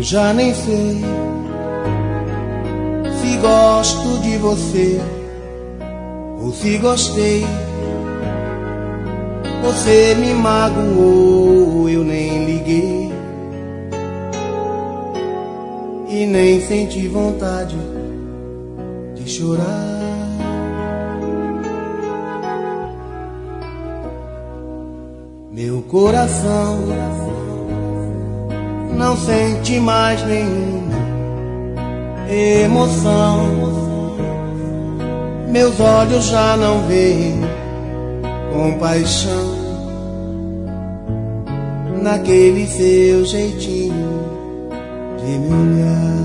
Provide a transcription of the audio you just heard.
já nem sei se gosto de você ou se gostei. Você me magoou, eu nem liguei e nem senti vontade de chorar. Meu coração não sente mais nenhuma emoção. Meus olhos já não veem compaixão naquele seu jeitinho de me olhar.